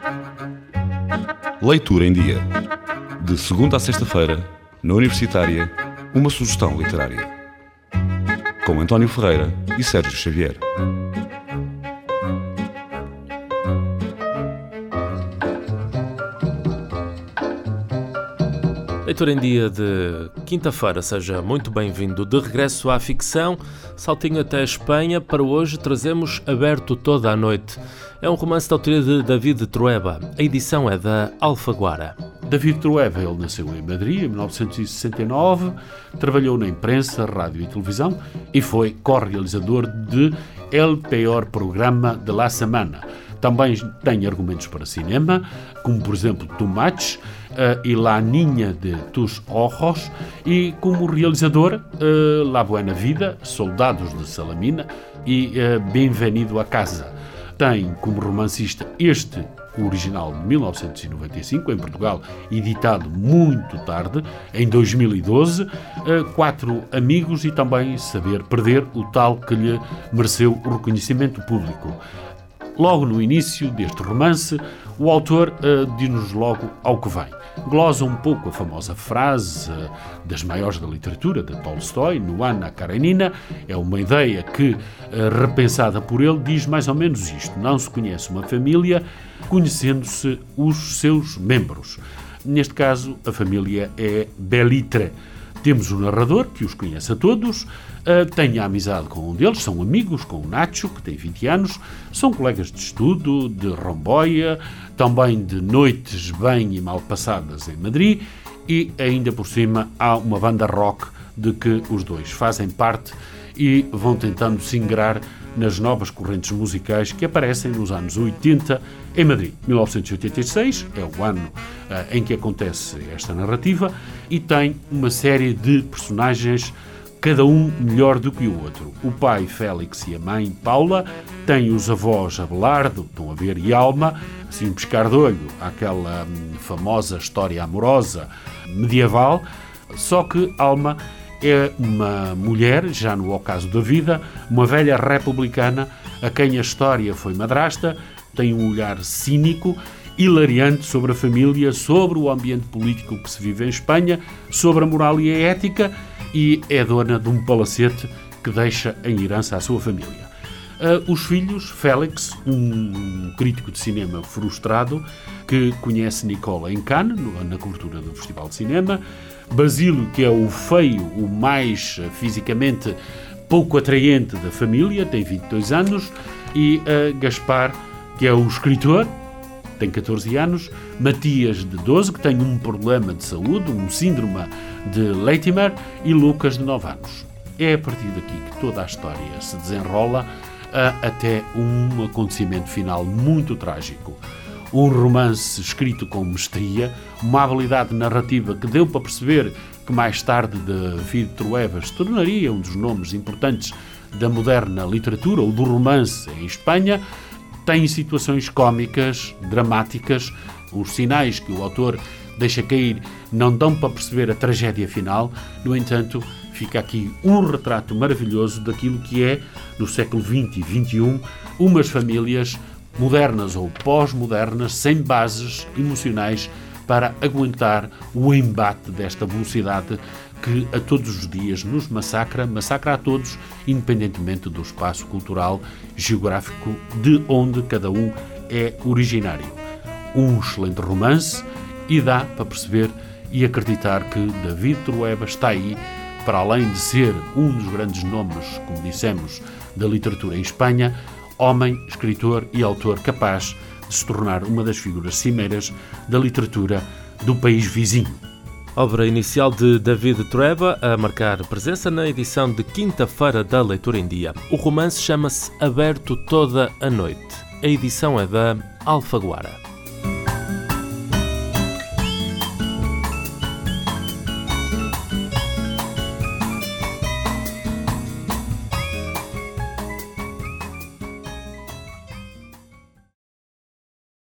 Leitura em Dia. De segunda a sexta-feira, na Universitária, uma sugestão literária. Com António Ferreira e Sérgio Xavier. Leitura em Dia de quinta-feira, seja muito bem-vindo de regresso à ficção. Saltinho até a Espanha. Para hoje trazemos Aberto Toda a Noite. É um romance da autoria de David Trueba. A edição é da Alfaguara. David Trueba, ele nasceu em Madrid em 1969, trabalhou na imprensa, rádio e televisão e foi co-realizador de El Peor Programa de la Semana. Também tem argumentos para cinema, como por exemplo Too Much e La Niña de tus Ojos, e como realizador La Buena Vida, Soldados de Salamina e Bem-vindo a Casa. Tem como romancista o original de 1995, em Portugal, editado muito tarde, em 2012, Quatro Amigos e também Saber Perder, o tal que lhe mereceu o reconhecimento público. Logo no início deste romance, o autor diz-nos logo ao que vem. Glosa um pouco a famosa frase das maiores da literatura, de Tolstói, no Anna Karenina. É uma ideia que, repensada por ele, diz mais ou menos isto. Não se conhece uma família conhecendo-se os seus membros. Neste caso, a família é Belitre. Temos o narrador, que os conhece a todos, tem a amizade com um deles, são amigos com o Nacho, que tem 20 anos, são colegas de estudo, de romboia, também de noites bem e mal passadas em Madrid, e ainda por cima há uma banda rock de que os dois fazem parte e vão tentando se ingrar nas novas correntes musicais que aparecem nos anos 80 em Madrid. 1986 é o ano em que acontece esta narrativa e tem uma série de personagens, cada um melhor do que o outro. O pai, Félix, e a mãe, Paula, têm os avós Abelardo, estão a ver, e Alma, assim um pescar de olho, aquela famosa história amorosa medieval, só que Alma é uma mulher, já no ocaso da vida, uma velha republicana a quem a história foi madrasta, tem um olhar cínico, hilariante sobre a família, sobre o ambiente político que se vive em Espanha, sobre a moral e a ética, e é dona de um palacete que deixa em herança à sua família. Os filhos, Félix, um crítico de cinema frustrado, que conhece Nicole em Cannes, na cobertura do Festival de Cinema, Basílio, que é o feio, o mais fisicamente pouco atraente da família, tem 22 anos, e Gaspar, que é o escritor, tem 14 anos, Matias, de 12, que tem um problema de saúde, um síndrome de Latimer, e Lucas, de 9 anos. É a partir daqui que toda a história se desenrola até um acontecimento final muito trágico. Um romance escrito com mestria, uma habilidade narrativa que deu para perceber que mais tarde David Trueba se tornaria um dos nomes importantes da moderna literatura ou do romance em Espanha. Tem situações cómicas, dramáticas, os sinais que o autor deixa cair não dão para perceber a tragédia final. No entanto, fica aqui um retrato maravilhoso daquilo que é, no século XX e XXI, umas famílias modernas ou pós-modernas, sem bases emocionais para aguentar o embate desta velocidade que a todos os dias nos massacra a todos, independentemente do espaço cultural, geográfico de onde cada um é originário. Um excelente romance, e dá para perceber e acreditar que David Trueba está aí, para além de ser um dos grandes nomes, como dissemos, da literatura em Espanha, homem, escritor e autor capaz de se tornar uma das figuras cimeiras da literatura do país vizinho. Obra inicial de David Trueba, a marcar presença na edição de quinta-feira da Leitura em Dia. O romance chama-se Aberto Toda a Noite. A edição é da Alfaguara.